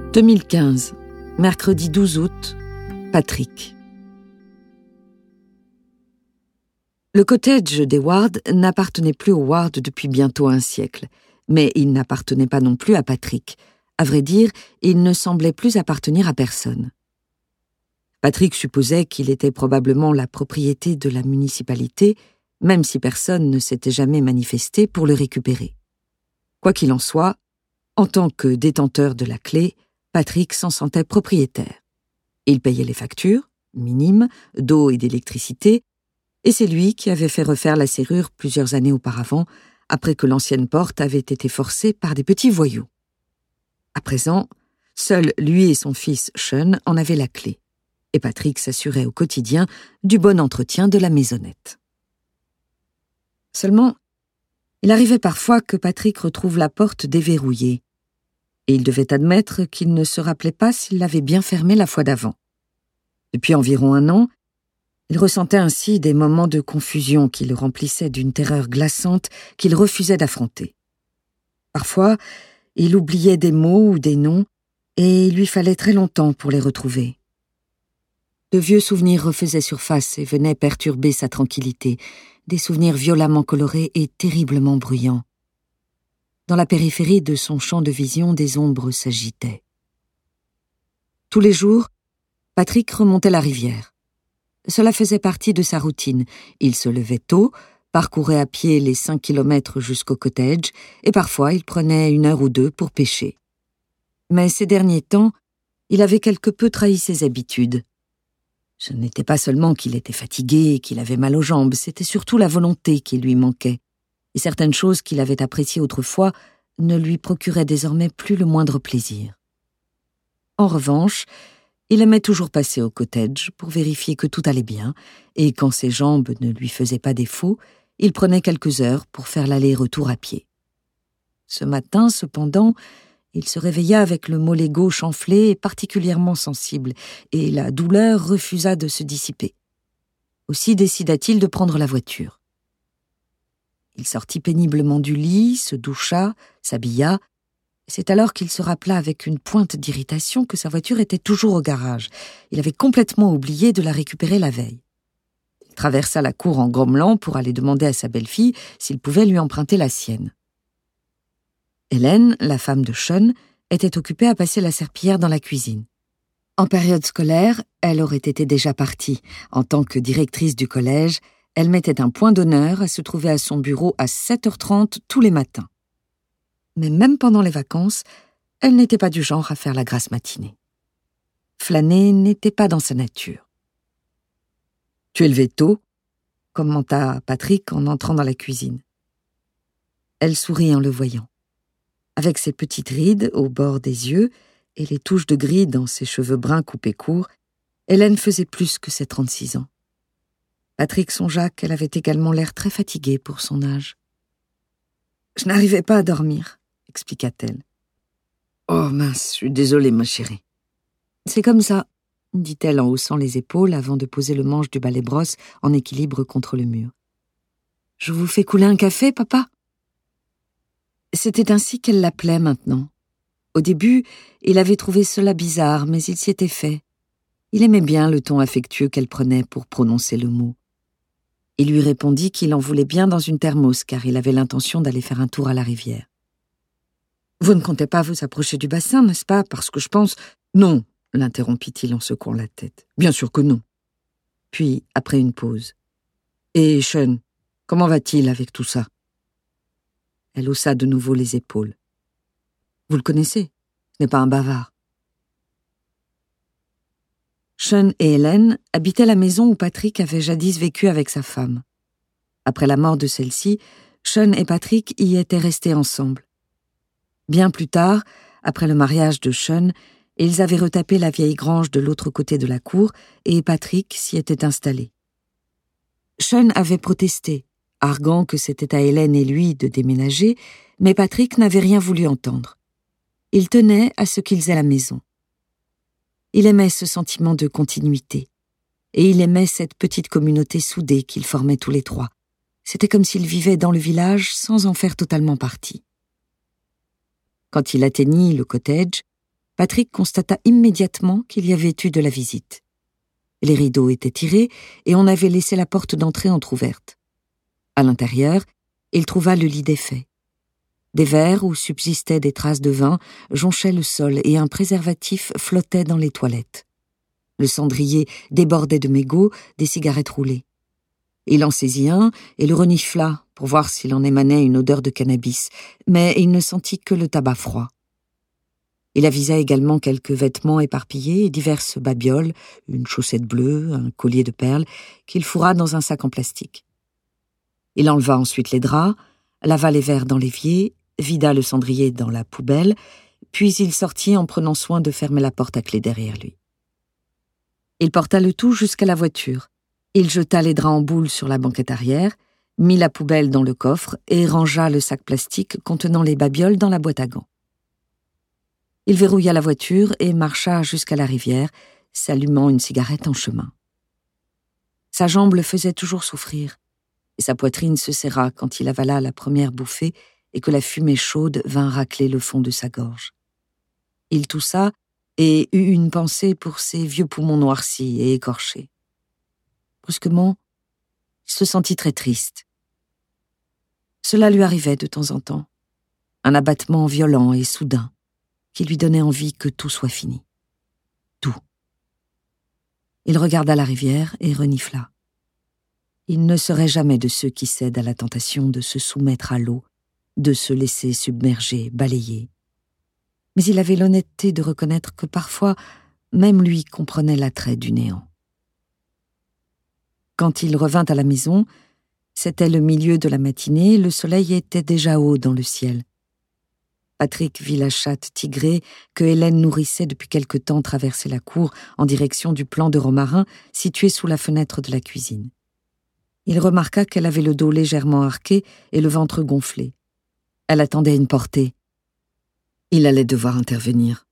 2015, mercredi 12 août, Patrick. Le cottage des Ward n'appartenait plus aux Ward depuis bientôt un siècle, mais il n'appartenait pas non plus à Patrick. À vrai dire, il ne semblait plus appartenir à personne. Patrick supposait qu'il était probablement la propriété de la municipalité, même si personne ne s'était jamais manifesté pour le récupérer. Quoi qu'il en soit, en tant que détenteur de la clé, Patrick s'en sentait propriétaire. Il payait les factures, minimes, d'eau et d'électricité, et c'est lui qui avait fait refaire la serrure plusieurs années auparavant, après que l'ancienne porte avait été forcée par des petits voyous. À présent, seuls lui et son fils Sean en avaient la clé, et Patrick s'assurait au quotidien du bon entretien de la maisonnette. Seulement, il arrivait parfois que Patrick retrouve la porte déverrouillée, et il devait admettre qu'il ne se rappelait pas s'il l'avait bien fermée la fois d'avant. Depuis environ un an, il ressentait ainsi des moments de confusion qui le remplissaient d'une terreur glaçante qu'il refusait d'affronter. Parfois, il oubliait des mots ou des noms, et il lui fallait très longtemps pour les retrouver. De vieux souvenirs refaisaient surface et venaient perturber sa tranquillité, des souvenirs violemment colorés et terriblement bruyants. Dans la périphérie de son champ de vision, des ombres s'agitaient. Tous les jours, Patrick remontait la rivière. Cela faisait partie de sa routine. Il se levait tôt, parcourait à pied les 5 kilomètres jusqu'au cottage, et parfois il prenait 1 heure ou 2 pour pêcher. Mais ces derniers temps, il avait quelque peu trahi ses habitudes. Ce n'était pas seulement qu'il était fatigué et qu'il avait mal aux jambes, c'était surtout la volonté qui lui manquait. Et certaines choses qu'il avait appréciées autrefois ne lui procuraient désormais plus le moindre plaisir. En revanche, il aimait toujours passer au cottage pour vérifier que tout allait bien, et quand ses jambes ne lui faisaient pas défaut, il prenait quelques heures pour faire l'aller-retour à pied. Ce matin, cependant, il se réveilla avec le mollet gauche enflé et particulièrement sensible, et la douleur refusa de se dissiper. Aussi décida-t-il de prendre la voiture. Il sortit péniblement du lit, se doucha, s'habilla. C'est alors qu'il se rappela avec une pointe d'irritation que sa voiture était toujours au garage. Il avait complètement oublié de la récupérer la veille. Il traversa la cour en grommelant pour aller demander à sa belle-fille s'il pouvait lui emprunter la sienne. Hélène, la femme de Sean, était occupée à passer la serpillière dans la cuisine. En période scolaire, elle aurait été déjà partie. En tant que directrice du collège, elle mettait un point d'honneur à se trouver à son bureau à 7h30 tous les matins. Mais même pendant les vacances, elle n'était pas du genre à faire la grasse matinée. Flâner n'était pas dans sa nature. « Tu es levé tôt ?» commenta Patrick en entrant dans la cuisine. Elle sourit en le voyant. Avec ses petites rides au bord des yeux et les touches de gris dans ses cheveux bruns coupés courts, Hélène faisait plus que ses 36 ans. Patrick songea qu'elle avait également l'air très fatiguée pour son âge. « Je n'arrivais pas à dormir, » expliqua-t-elle. « Oh mince, je suis désolée, ma chérie. »« C'est comme ça, » dit-elle en haussant les épaules avant de poser le manche du balai-brosse en équilibre contre le mur. « Je vous fais couler un café, papa ?» C'était ainsi qu'elle l'appelait maintenant. Au début, il avait trouvé cela bizarre, mais il s'y était fait. Il aimait bien le ton affectueux qu'elle prenait pour prononcer le mot. Il lui répondit qu'il en voulait bien dans une thermos, car il avait l'intention d'aller faire un tour à la rivière. « Vous ne comptez pas vous approcher du bassin, n'est-ce pas, parce que je pense... »« Non, » l'interrompit-il en secouant la tête. « Bien sûr que non. » Puis, après une pause. « Et Sean, comment va-t-il avec tout ça ?» Elle haussa de nouveau les épaules. « Vous le connaissez, ce n'est pas un bavard. » Sean et Hélène habitaient la maison où Patrick avait jadis vécu avec sa femme. Après la mort de celle-ci, Sean et Patrick y étaient restés ensemble. Bien plus tard, après le mariage de Sean, ils avaient retapé la vieille grange de l'autre côté de la cour et Patrick s'y était installé. Sean avait protesté, arguant que c'était à Hélène et lui de déménager, mais Patrick n'avait rien voulu entendre. Il tenait à ce qu'ils aient la maison. Il aimait ce sentiment de continuité, et il aimait cette petite communauté soudée qu'ils formaient tous les trois. C'était comme s'ils vivaient dans le village sans en faire totalement partie. Quand il atteignit le cottage, Patrick constata immédiatement qu'il y avait eu de la visite. Les rideaux étaient tirés et on avait laissé la porte d'entrée entr'ouverte. À l'intérieur, il trouva le lit défait. Des verres où subsistaient des traces de vin jonchaient le sol et un préservatif flottait dans les toilettes. Le cendrier débordait de mégots, des cigarettes roulées. Il en saisit un et le renifla pour voir s'il en émanait une odeur de cannabis, mais il ne sentit que le tabac froid. Il avisa également quelques vêtements éparpillés et diverses babioles, une chaussette bleue, un collier de perles, qu'il fourra dans un sac en plastique. Il enleva ensuite les draps, lava les verres dans l'évier, vida le cendrier dans la poubelle, puis il sortit en prenant soin de fermer la porte à clé derrière lui. Il porta le tout jusqu'à la voiture. Il jeta les draps en boule sur la banquette arrière, mit la poubelle dans le coffre et rangea le sac plastique contenant les babioles dans la boîte à gants. Il verrouilla la voiture et marcha jusqu'à la rivière, s'allumant une cigarette en chemin. Sa jambe le faisait toujours souffrir, et sa poitrine se serra quand il avala la première bouffée et que la fumée chaude vint racler le fond de sa gorge. Il toussa et eut une pensée pour ses vieux poumons noircis et écorchés. Brusquement, il se sentit très triste. Cela lui arrivait de temps en temps, un abattement violent et soudain, qui lui donnait envie que tout soit fini. Tout. Il regarda la rivière et renifla. Il ne serait jamais de ceux qui cèdent à la tentation de se soumettre à l'eau, de se laisser submerger, balayer. Mais il avait l'honnêteté de reconnaître que parfois, même lui comprenait l'attrait du néant. Quand il revint à la maison, c'était le milieu de la matinée, le soleil était déjà haut dans le ciel. Patrick vit la chatte tigrée que Hélène nourrissait depuis quelque temps traverser la cour en direction du plant de romarin situé sous la fenêtre de la cuisine. Il remarqua qu'elle avait le dos légèrement arqué et le ventre gonflé. Elle attendait une portée. Il allait devoir intervenir.